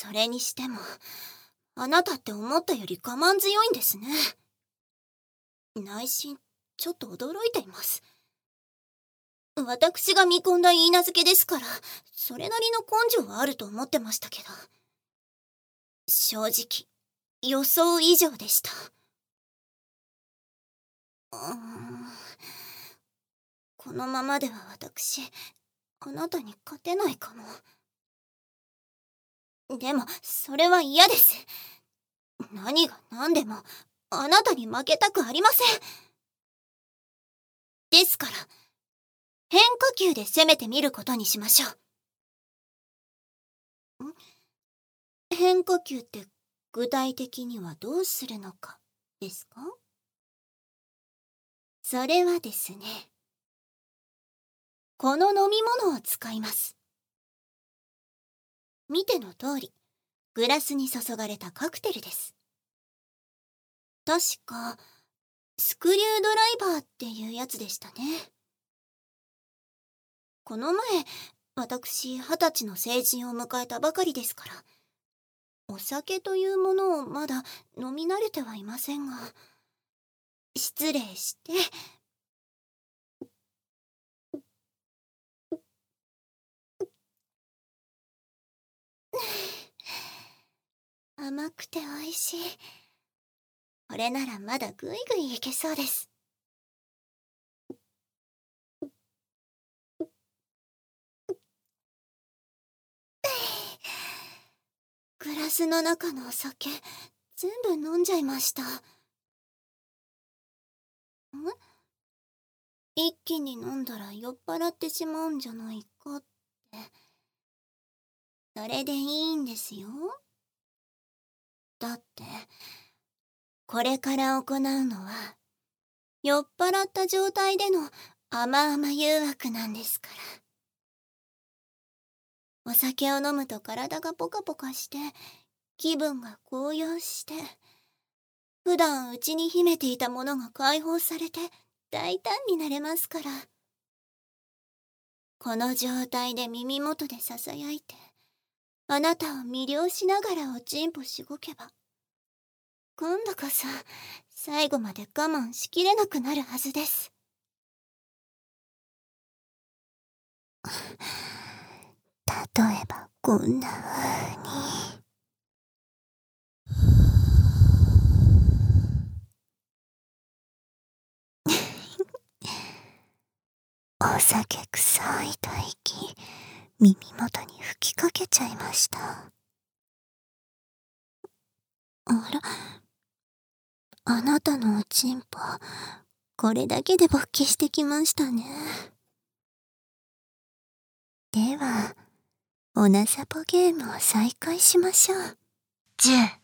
それにしても、あなたって思ったより我慢強いんですね。内心、ちょっと驚いています。私が見込んだ許嫁ですから、それなりの根性はあると思ってましたけど。正直、予想以上でした。このままでは私、あなたに勝てないかも。でも、それは嫌です。何が何でも、あなたに負けたくありません。ですから、変化球で攻めてみることにしましょう。変化球って具体的にはどうするのかですか？それはですね、この飲み物を使います。見ての通り、グラスに注がれたカクテルです。確か、スクリュードライバーっていうやつでしたね。この前、私20歳の成人を迎えたばかりですから、お酒というものをまだ飲み慣れてはいませんが、失礼して。甘くて美味しい。これならまだぐいぐいいけそうです。グラスの中のお酒、全部飲んじゃいました。一気に飲んだら酔っ払ってしまうんじゃないかって。それでいいんですよ。だって、これから行うのは、酔っ払った状態での甘々誘惑なんですから。お酒を飲むと体がポカポカして、気分が高揚して、普段内に秘めていたものが解放されて大胆になれますから。この状態で耳元で囁いて、あなたを魅了しながらおちんぽしごけば、今度こそ最後まで我慢しきれなくなるはずです。例えばこんな風に。お酒臭い吐息、耳元に吹きかけちゃいました。あら、あなたのおちんぽ、これだけで勃起してきましたね。では、おなさぽゲームを再開しましょう。10。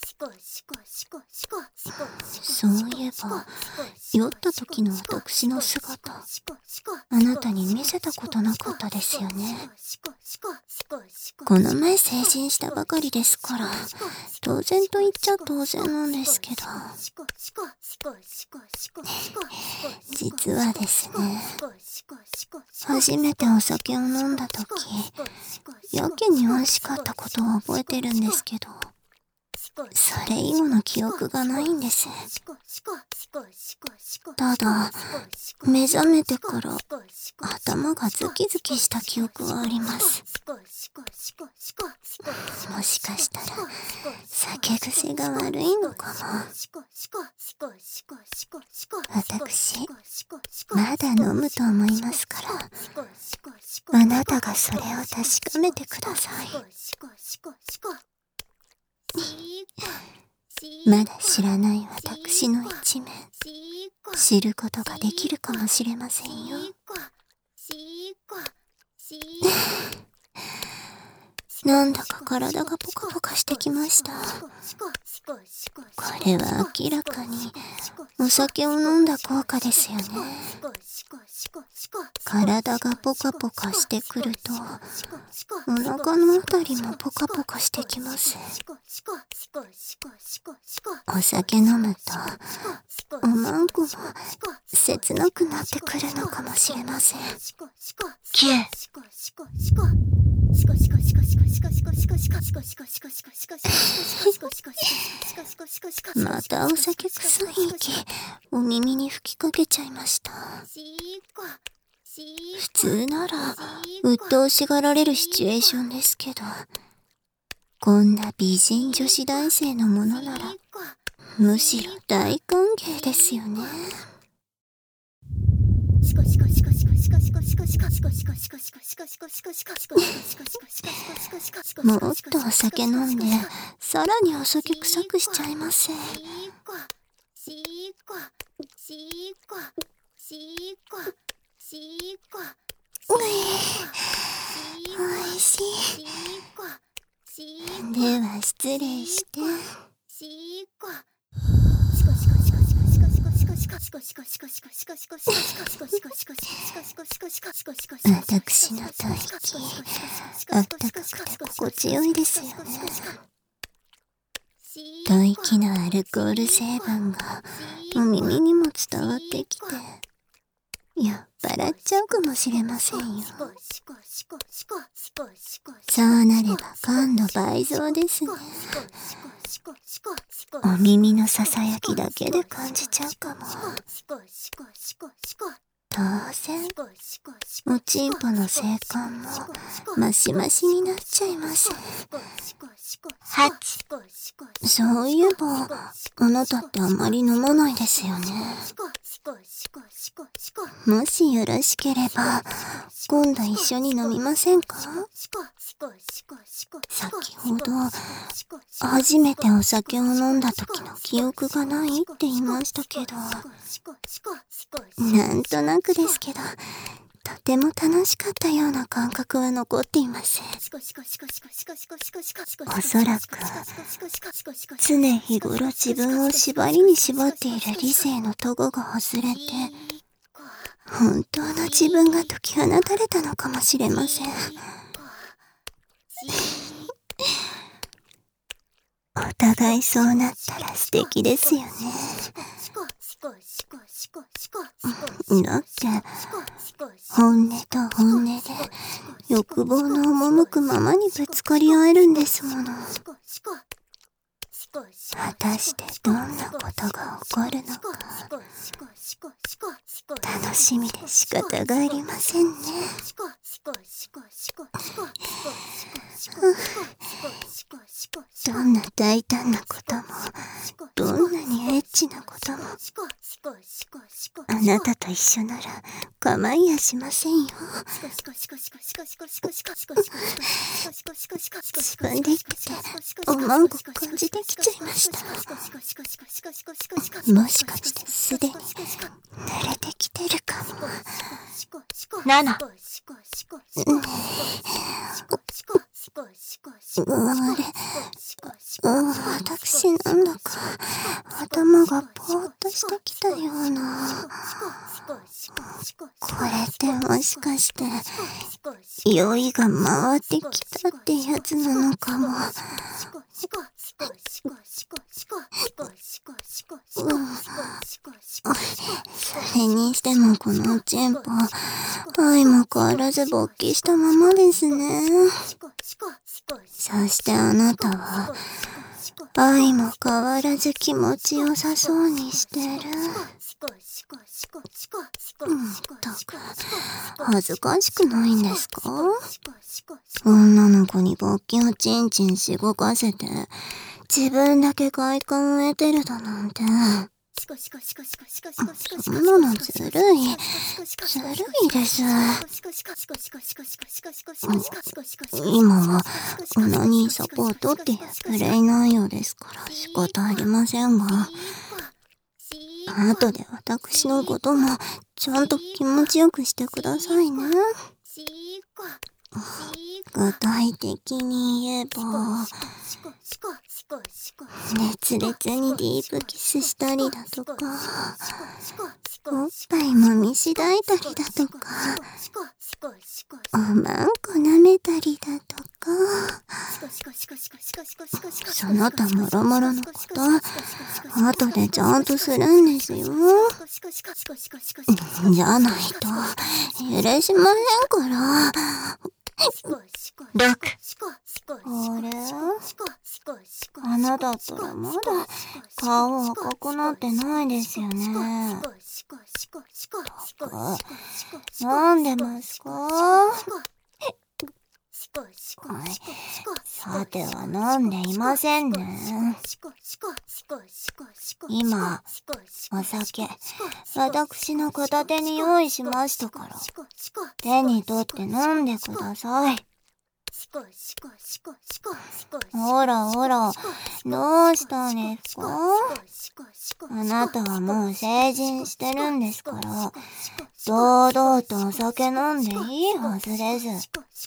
そういえば、酔った時の私の姿、あなたに見せたことなかったですよね。この前成人したばかりですから、当然と言っちゃ当然なんですけど。実はですね、初めてお酒を飲んだ時、やけに美味しかったことを覚えてるんですけど、それ以後の記憶がないんです。ただ、目覚めてから頭がズキズキした記憶はあります。もしかしたら酒癖が悪いのかも。私、まだ飲むと思いますから、あなたがそれを確かめてください。まだ知らない私の一面、知ることができるかもしれませんよ。なんだか体がポカポカしてきました。これは明らかにお酒を飲んだ効果ですよね。体がポカポカしてくると、お腹のあたりもポカポカしてきます。お酒飲むと、おまんこも切なくなってくるのかもしれません。9。 またお酒臭い息、お耳に吹きかけちゃいました。普通なら、鬱陶しがられるシチュエーションですけど、こんな美人女子大生のものなら、むしろ大歓迎ですよね。もっとお酒飲んで、さらにお酒臭くしちゃいます。おいしい。では失礼して。私の吐息、あったかくて心地よいですよね。吐息のアルコール成分がお耳にも伝わってきて、酔っ払っちゃうかもしれませんよ。そうなれば感度倍増ですね。お耳のささやきだけで感じちゃうかも。当然、おちんぽの性感もマシマシになっちゃいます。そういえば、あなたってあまり飲まないですよね。もしよろしければ、今度一緒に飲みませんか？先ほど、初めてお酒を飲んだ時の記憶がないって言いましたけど、なんとなくですけど、とても楽しかったような感覚は残っています。おそらく、常日頃自分を縛りに縛っている理性のトゴが外れて、本当の自分が解き放たれたのかもしれません。お互いそうなったら素敵ですよね。だって、本音と本音で欲望の赴くままにぶつかり合えるんですもの。果たしてどんなことが起こるのか、楽しみで仕方がありませんね。どんな大胆なことも、どんなにエッチなことも、あなたと一緒なら構いやしませんよ。自分で言っておまんこ感じてきちゃいました。もしかしてすでに慣れてきてるかも。 ナナ。 私なんだか頭がぼーっとしてきたような。これってもしかして酔いが回ってきたってやつなのかも。それにしてもこのチンポ、相も変わらず勃起したままですね。そしてあなたは相も変わらず気持ちよさそうにしてる。恥ずかしくないんですか？女の子に勃起をチンチンしごかせて自分だけ快感を得てるだなんて。そんなのずるいです。今はオナニーサポートっていうプレイ内容ですから仕方ありませんが、後で私のこともちゃんと気持ちよくしてくださいね。具体的に言えば、熱烈にディープキスしたりだとか、おっぱい揉みしだいたりだとか、おまんこ舐めたりだとか、その他もろもろのこと後でちゃんとするんですよ。じゃないと許しませんから。 6。 あれ？ なだったらまだ顔赤くなってないですよね。飲んでますか？さては飲んでいませんね。今、お酒、私の片手に用意しましたから、手に取って飲んでください。ほらほら、どうしたんですか？あなたはもう成人してるんですから、堂々とお酒飲んでいいはずです。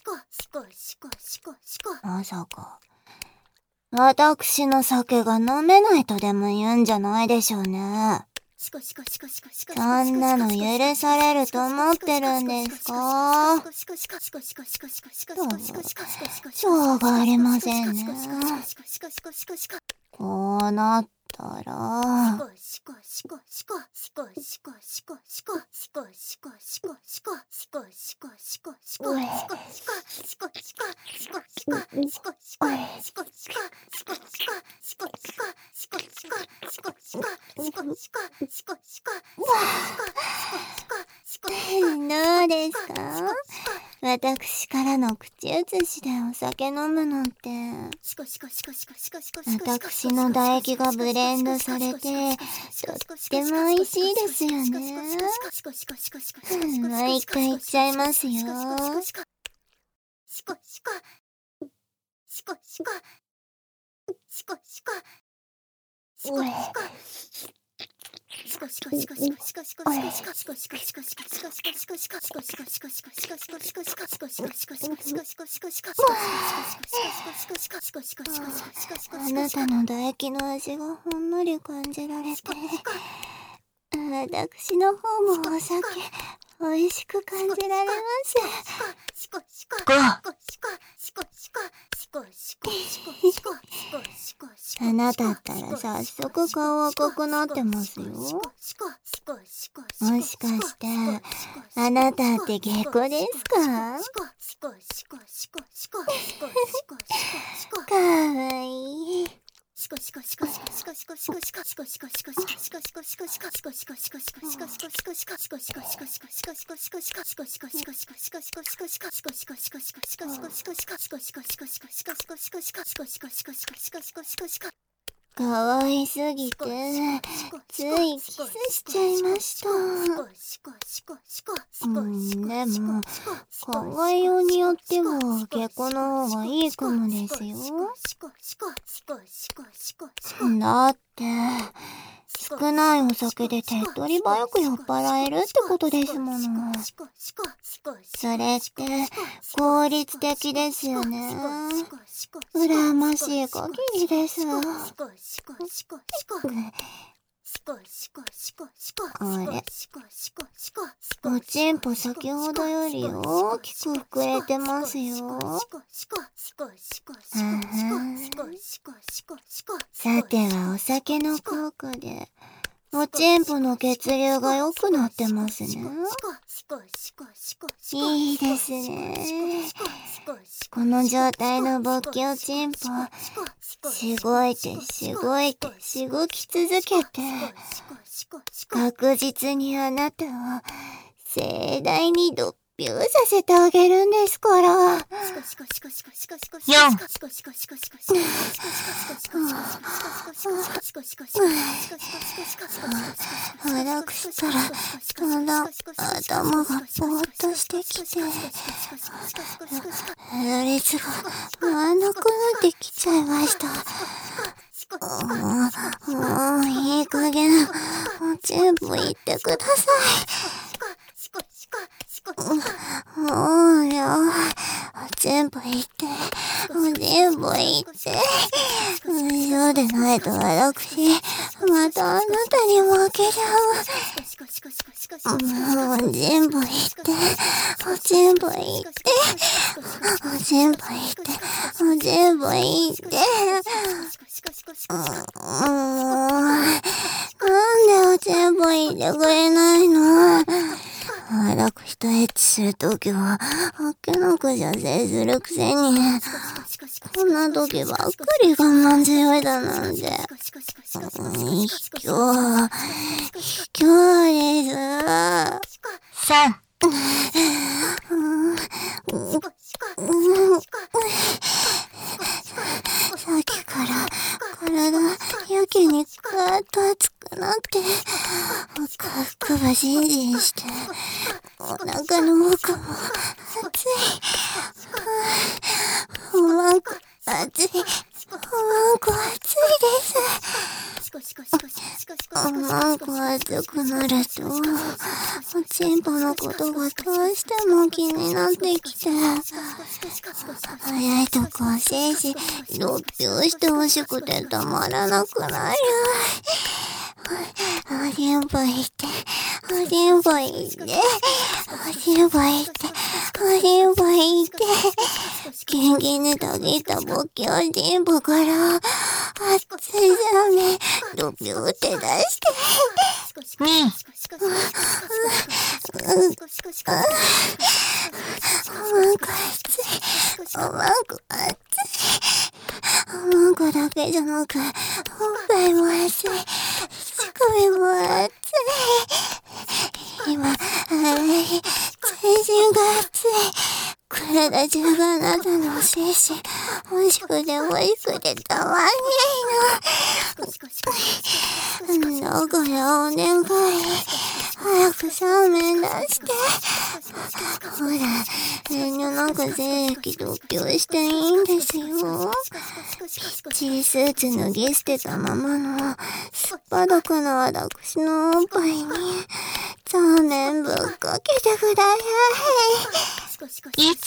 まさか、私の酒が飲めないとでも言うんじゃないでしょうね。そんなの許されると思ってるんですか？しょうがありませんね。こうなったら、どうですか？私からの口移しでお酒飲むのって、私の唾液がブレンドされて、とっても美味しいですよね。もう一回言っちゃいますよ。あなたの唾液の味がほんのり感じられて、私の方もお酒美味しく感じられます。あなたったら早速顔赤くなってますよ。もしかしてあなたって下戸ですか？かわいい。かわいすぎてついキスしちゃいました。でも考えようによっては下戸の方がいいかもですよ。だって少ないお酒で手っ取り早く酔っ払えるってことですもの。それって効率的ですよね。羨ましい限りです。あれ、おちんぽ先ほどより大きく膨れてますよ。さてはお酒の効果でおちんぽの血流が良くなってますね。いいですね。この状態の勃起おちんぽ、しごいてしごいてしごき続けて、確実にあなたを盛大にドッピューさせてあげるんですから。4腹くしたらだんだん頭がぼーっとしてきて、ロリスが回んなくなってきちゃいました。もういい加減おちんぽ言ってください。もうよ、おちんぽ言って、おちんぽ言って。そうでないと私、またあなたに負けちゃう。おちんぽ言って、おちんぽ言って、おちんぽ言って、おちんぽ言って。なんでおちんぽ言ってくれないの？私とエッチするときは、あっけなく射精するくせに。 こんな時ばっかり我慢強いだなんて。卑怯です。 3、 さっきから体やけにガーッと熱くなってふかふかばじんじんしてお腹の奥も熱い。おまんこ熱い。おまんこ熱いです。おまんこ熱くなるとおちんぽのことがどうしても気になってきて、早いとこ精子6秒してほしくてたまらなくなる。おしんぽいって、おしんぽいって、おしんぽいって、おしんぽいって、元気にたぎったぼっきおしんぽから熱いザメ6秒って出して、 2、 おまんこ熱い。おまんこ熱い。おまんこだけじゃなく、おっぱいも熱い。乳首も熱い。今、全身が熱い。体中があなたの精子。欲しくて欲しくてたまんないの。だからお願い。早くそうめん出して。ほら、遠慮なく精液独協していいんですよ。Gスーツ脱ぎ捨てたままのすっぱだくな私のおっぱいにそうめんぶっかけてください。 1、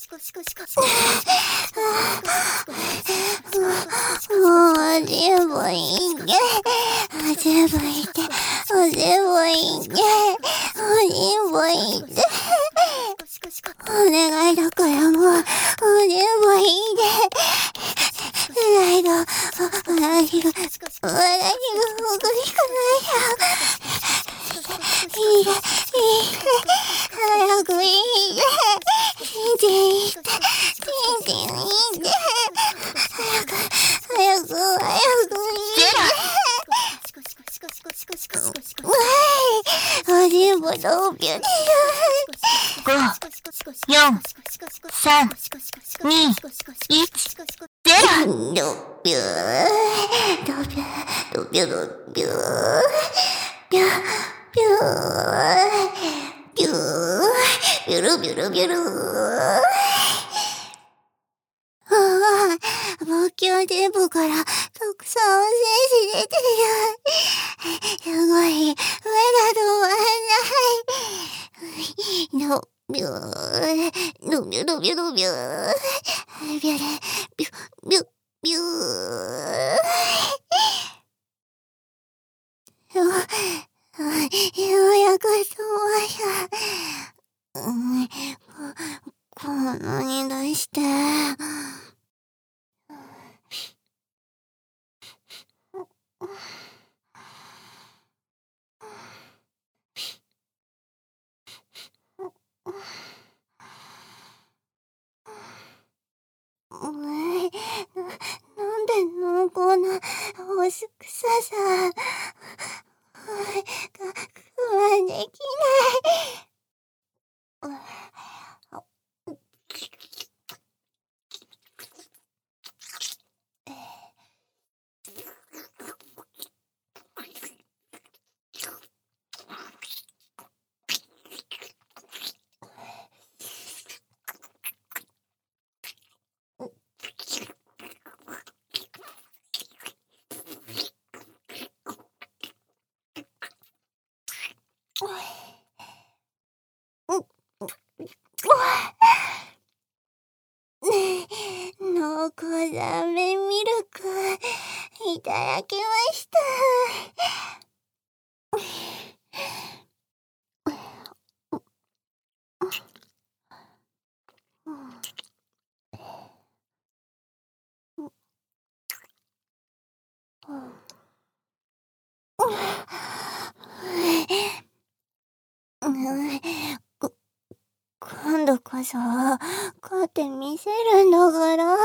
もうおじいぼいいけ、おじいぼいて、おじいぼいけ、おじいぼいて、お願いだからもうおじいぼいて、ないと私が動くしかないよ。いいで、早くいいで、ちんちんいいで、ちんちんいいで、早くいいで、おじいぼどうぴゅで、 5、4、3、2、1、0。 ドピュー、ドピュー、ドピュー、ドピュー、ピュー、ピュー、ピュー、ピュルピュルピュルー。ああ、勃起おでんぽからたくさん精子出てる。すごい、目が止まんない。ドピュー、ドピュー、ドピュー、ドピュー、ピュル、ピュ、ピュ、ピュー。ようやく止まった。こんなに出して。なんで濃厚な干し臭さが我慢できない。濃厚ラーメンミルクいただきました。今度こそ勝ってみせるんだから。